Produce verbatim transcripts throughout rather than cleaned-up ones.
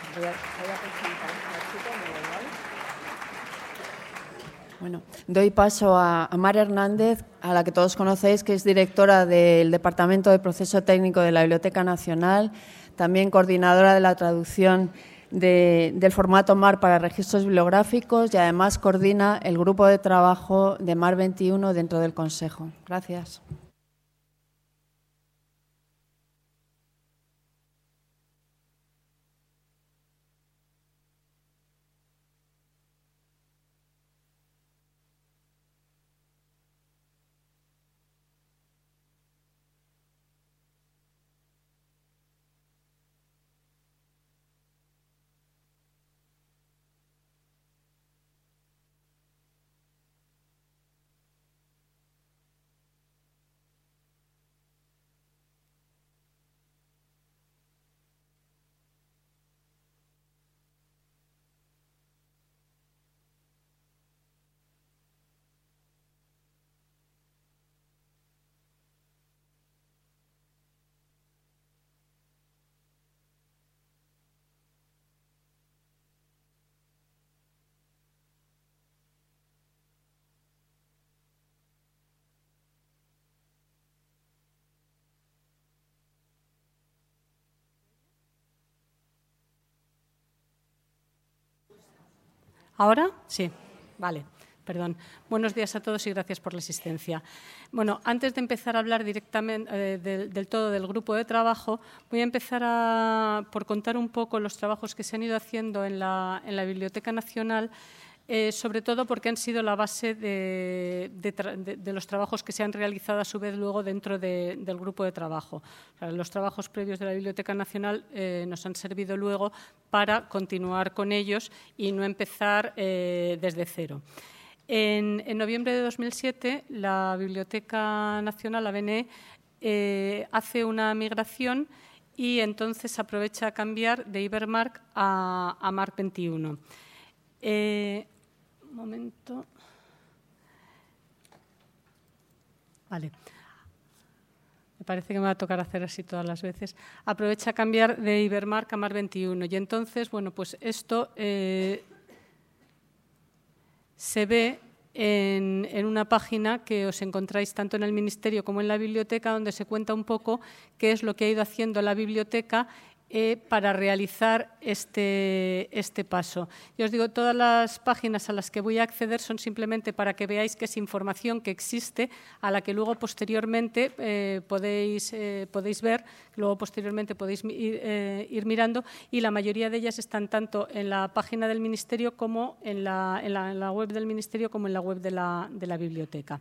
Voy a, voy a presentar a chico, ¿vale? Bueno, doy paso a, a Mar Hernández, a la que todos conocéis, que es directora del Departamento de Proceso Técnico de la Biblioteca Nacional, también coordinadora de la traducción de, del formato MAR para registros bibliográficos y además coordina el grupo de trabajo de MAR veintiuno dentro del Consejo. Gracias. ¿Ahora? Sí, vale, perdón. Buenos días a todos y gracias por la asistencia. Bueno, antes de empezar a hablar directamente eh, del, del todo del grupo de trabajo, voy a empezar a, por contar un poco los trabajos que se han ido haciendo en la, en la Biblioteca Nacional, eh, sobre todo porque han sido la base de, de, de, de los trabajos que se han realizado a su vez luego dentro de, del grupo de trabajo. O sea, los trabajos previos de la Biblioteca Nacional eh, nos han servido luego para continuar con ellos y no empezar eh, desde cero. En, en noviembre de dos mil siete, la Biblioteca Nacional, la B N E, eh, hace una migración y entonces aprovecha a cambiar de Ibermarc a, a MAR veintiuno. Eh, un momento. Vale. Me parece que me va a tocar hacer así todas las veces. Aprovecha a cambiar de Ibermarc a MAR veintiuno. Y entonces, bueno, pues esto eh, se ve en, en una página que os encontráis tanto en el Ministerio como en la biblioteca, donde se cuenta un poco qué es lo que ha ido haciendo la biblioteca Eh, para realizar este, este paso. Y os digo, todas las páginas a las que voy a acceder son simplemente para que veáis que es información que existe, a la que luego posteriormente eh, podéis, eh, podéis ver, luego posteriormente podéis ir, eh, ir mirando, y la mayoría de ellas están tanto en la página del Ministerio como en la, en la, en la web del Ministerio como en la web de la, de la biblioteca.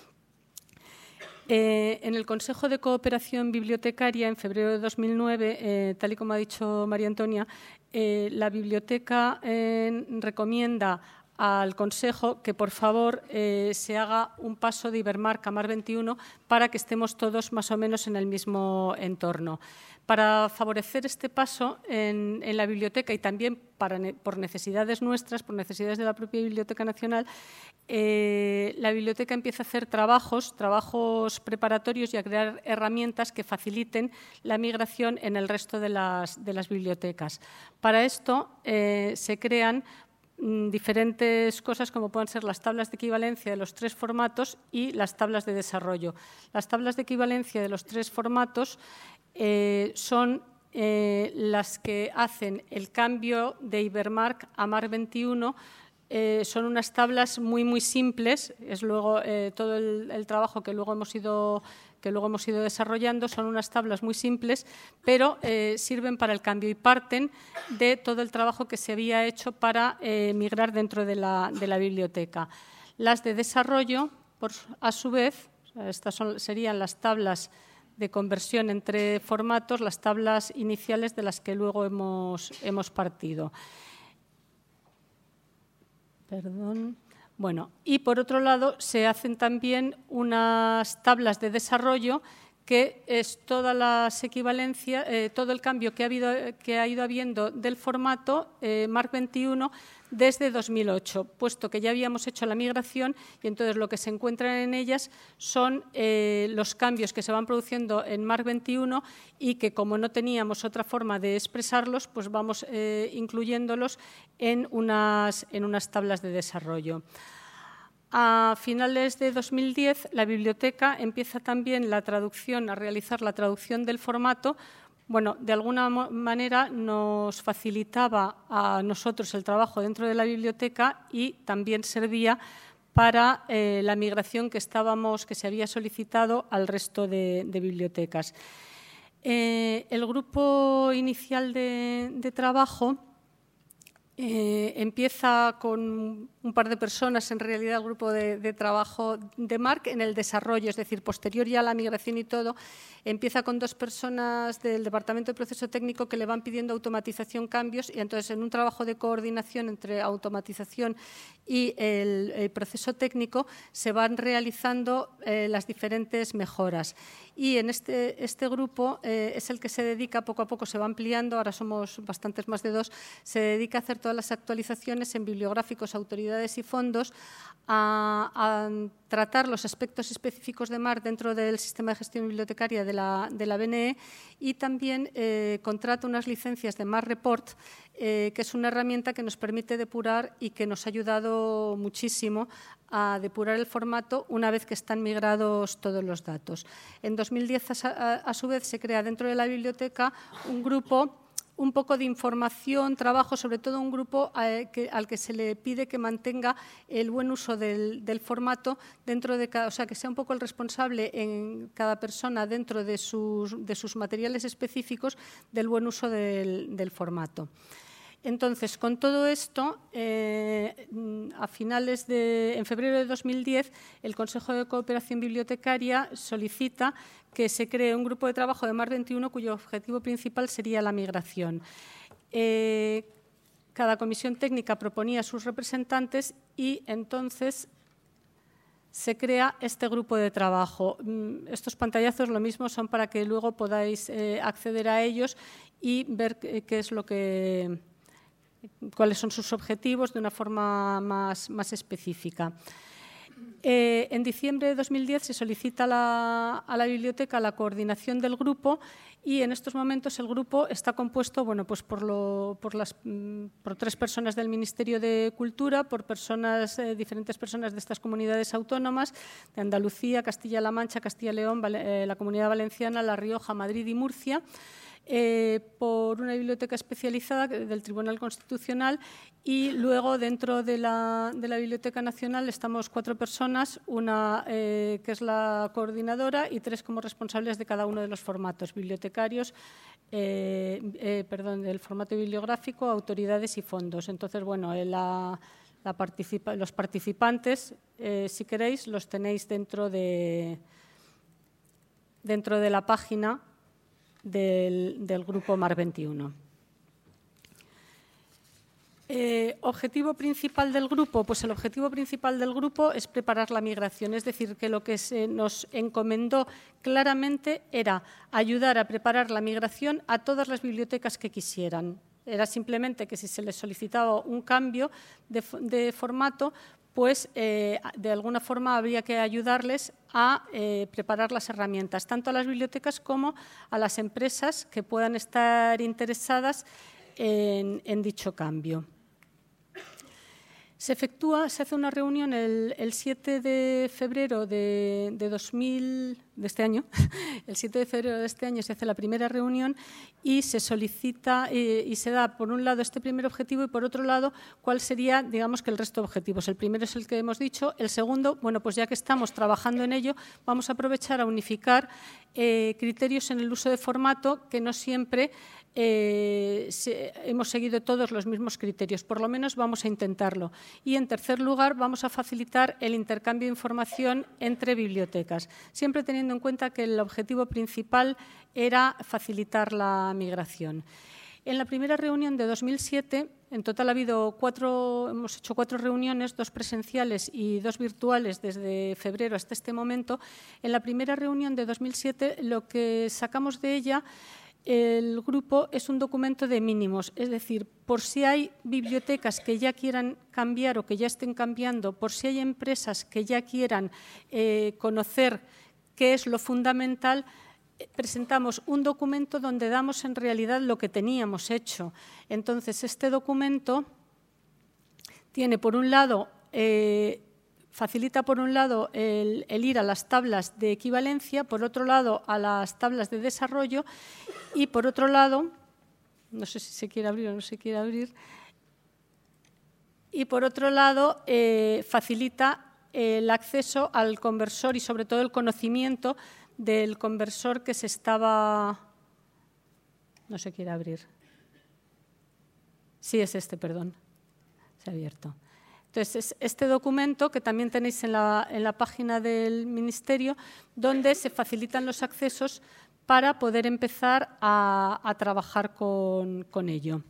Eh, en el Consejo de Cooperación Bibliotecaria, en febrero de dos mil nueve, eh, tal y como ha dicho María Antonia, eh, la biblioteca eh, recomienda al Consejo que, por favor, eh, se haga un paso de Ibermarc a MAR veintiuno para que estemos todos más o menos en el mismo entorno. Para favorecer este paso en, en la biblioteca y también para, por necesidades nuestras, por necesidades de la propia Biblioteca Nacional, eh, la biblioteca empieza a hacer trabajos, trabajos preparatorios y a crear herramientas que faciliten la migración en el resto de las, de las bibliotecas. Para esto eh, se crean diferentes cosas como pueden ser las tablas de equivalencia de los tres formatos y las tablas de desarrollo. Las tablas de equivalencia de los tres formatos eh, son eh, las que hacen el cambio de Ibermarc a MAR veintiuno. Eh, son unas tablas muy, muy simples, es luego eh, todo el, el trabajo que luego hemos ido que luego hemos ido desarrollando, son unas tablas muy simples, pero eh, sirven para el cambio y parten de todo el trabajo que se había hecho para eh, migrar dentro de la, de la biblioteca. Las de desarrollo, por, a su vez, estas son, serían las tablas de conversión entre formatos, las tablas iniciales de las que luego hemos, hemos partido. Perdón. Bueno, y por otro lado se hacen también unas tablas de desarrollo que es todas las equivalencias, eh, todo el cambio que ha, habido, que ha ido habiendo del formato eh, Marc veintiuno desde dos mil ocho, puesto que ya habíamos hecho la migración y entonces lo que se encuentran en ellas son eh, los cambios que se van produciendo en Marc veintiuno y que, como no teníamos otra forma de expresarlos, pues vamos eh, incluyéndolos en unas, en unas tablas de desarrollo. A finales de dos mil diez, la biblioteca empieza también la traducción, a realizar la traducción del formato. Bueno, de alguna manera nos facilitaba a nosotros el trabajo dentro de la biblioteca y también servía para eh, la migración que, estábamos, que se había solicitado al resto de, de bibliotecas. Eh, el grupo inicial de, de trabajo Eh, empieza con un par de personas, en realidad el grupo de, de trabajo de Marc, en el desarrollo, es decir, posterior ya a la migración y todo, empieza con dos personas del Departamento de Proceso Técnico que le van pidiendo automatización, cambios, y entonces en un trabajo de coordinación entre automatización y el, el proceso técnico se van realizando eh, las diferentes mejoras. Y en este, este grupo eh, es el que se dedica, poco a poco se va ampliando, ahora somos bastantes más de dos, se dedica a hacer todas las actualizaciones en bibliográficos, autoridades y fondos, a, a tratar los aspectos específicos de Marc dentro del sistema de gestión bibliotecaria de la, de la B N E y también eh, contrata unas licencias de Marc Report, eh, que es una herramienta que nos permite depurar y que nos ha ayudado muchísimo a depurar el formato una vez que están migrados todos los datos. En dos mil diez, a, a su vez, se crea dentro de la biblioteca un grupo un poco de información, trabajo, sobre todo un grupo eh, que, al que se le pide que mantenga el buen uso del, del formato dentro de cada, o sea, que sea un poco el responsable en cada persona dentro de sus, de sus materiales específicos del buen uso del, del formato. Entonces, con todo esto, eh, a finales de, en febrero de dos mil diez, el Consejo de Cooperación Bibliotecaria solicita que se cree un grupo de trabajo de Marc veintiuno cuyo objetivo principal sería la migración. Eh, cada comisión técnica proponía sus representantes y entonces se crea este grupo de trabajo. Estos pantallazos lo mismo son para que luego podáis eh, acceder a ellos y ver qué es lo que... cuáles son sus objetivos de una forma más, más específica. Eh, en diciembre de dos mil diez se solicita la, a la biblioteca la coordinación del grupo y en estos momentos el grupo está compuesto bueno, pues por, lo, por, las, por tres personas del Ministerio de Cultura, por personas, eh, diferentes personas de estas comunidades autónomas, de Andalucía, Castilla-La Mancha, Castilla y León, eh, la Comunidad Valenciana, La Rioja, Madrid y Murcia, Eh, por una biblioteca especializada del Tribunal Constitucional y luego dentro de la, de la Biblioteca Nacional estamos cuatro personas, una eh, que es la coordinadora y tres como responsables de cada uno de los formatos, bibliotecarios, eh, eh, perdón, del formato bibliográfico, autoridades y fondos. Entonces, bueno, eh, la, la participa, los participantes, eh, si queréis, los tenéis dentro de, dentro de la página Del, del grupo Marc veintiuno. Eh, ¿Objetivo principal del grupo? Pues el objetivo principal del grupo es preparar la migración, es decir, que lo que se nos encomendó claramente era ayudar a preparar la migración a todas las bibliotecas que quisieran. Era simplemente que si se les solicitaba un cambio de, de formato, pues eh, de alguna forma habría que ayudarles a eh, preparar las herramientas, tanto a las bibliotecas como a las empresas que puedan estar interesadas en, en dicho cambio. Se efectúa, se hace una reunión el, el siete de febrero de, de dos mil, de este año, el siete de febrero de este año se hace la primera reunión y se solicita eh, y se da por un lado este primer objetivo y por otro lado cuál sería, digamos que el resto de objetivos. El primero es el que hemos dicho, el segundo, bueno, pues ya que estamos trabajando en ello, vamos a aprovechar a unificar eh, criterios en el uso de formato que no siempre Eh, se, hemos seguido todos los mismos criterios, por lo menos vamos a intentarlo. Y, en tercer lugar, vamos a facilitar el intercambio de información entre bibliotecas, siempre teniendo en cuenta que el objetivo principal era facilitar la migración. En la primera reunión de dos mil siete, en total ha habido cuatro, hemos hecho cuatro reuniones, dos presenciales y dos virtuales desde febrero hasta este momento. En la primera reunión de dos mil siete, lo que sacamos de ella, el grupo, es un documento de mínimos, es decir, por si hay bibliotecas que ya quieran cambiar o que ya estén cambiando, por si hay empresas que ya quieran eh, conocer qué es lo fundamental, presentamos un documento donde damos en realidad lo que teníamos hecho. Entonces, este documento tiene, por un lado, eh, facilita, por un lado, el, el ir a las tablas de equivalencia, por otro lado, a las tablas de desarrollo y, por otro lado, no sé si se quiere abrir o no se quiere abrir, y, por otro lado, eh, facilita el acceso al conversor y, sobre todo, el conocimiento del conversor que se estaba... No se quiere abrir. Sí, es este, perdón. Se ha abierto. Entonces, es este documento que también tenéis en la, en la página del Ministerio, donde se facilitan los accesos para poder empezar a, a trabajar con, con ello.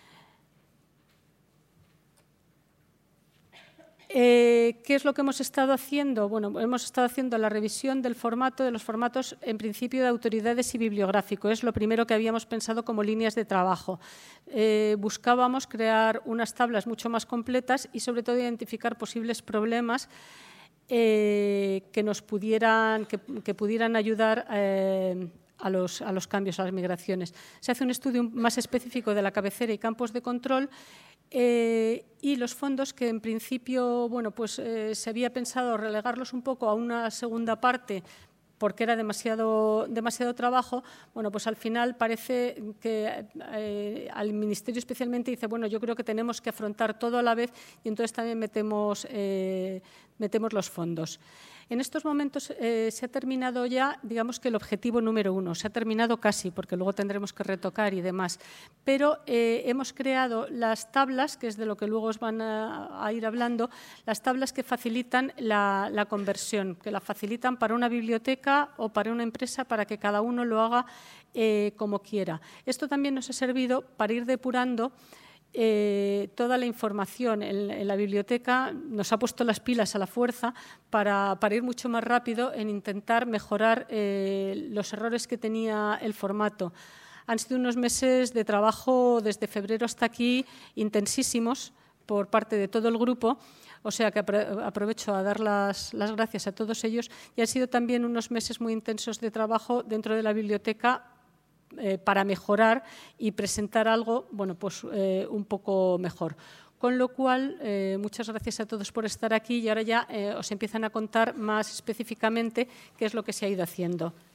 Eh, ¿Qué es lo que hemos estado haciendo? Bueno, hemos estado haciendo la revisión del formato, de los formatos, en principio, de autoridades y bibliográfico. Es lo primero que habíamos pensado como líneas de trabajo. Eh, buscábamos crear unas tablas mucho más completas y, sobre todo, identificar posibles problemas eh, que nos pudieran, que, que pudieran ayudar eh, a los, a los cambios, a las migraciones. Se hace un estudio más específico de la cabecera y campos de control. Eh, y los fondos que en principio, bueno, pues eh, se había pensado relegarlos un poco a una segunda parte porque era demasiado, demasiado trabajo, bueno, pues al final parece que eh, al Ministerio especialmente dice, bueno, yo creo que tenemos que afrontar todo a la vez y entonces también metemos, eh, metemos los fondos. En estos momentos eh, se ha terminado ya, digamos que el objetivo número uno, se ha terminado casi, porque luego tendremos que retocar y demás, pero eh, hemos creado las tablas, que es de lo que luego os van a, a ir hablando, las tablas que facilitan la, la conversión, que la facilitan para una biblioteca o para una empresa, para que cada uno lo haga eh, como quiera. Esto también nos ha servido para ir depurando Eh, toda la información en, en la biblioteca, nos ha puesto las pilas a la fuerza para, para ir mucho más rápido en intentar mejorar eh, los errores que tenía el formato. Han sido unos meses de trabajo desde febrero hasta aquí intensísimos por parte de todo el grupo, o sea que aprovecho a dar las, las gracias a todos ellos, y han sido también unos meses muy intensos de trabajo dentro de la biblioteca Eh, para mejorar y presentar algo, bueno, pues eh, un poco mejor. Con lo cual, eh, muchas gracias a todos por estar aquí y ahora ya eh, os empiezan a contar más específicamente qué es lo que se ha ido haciendo.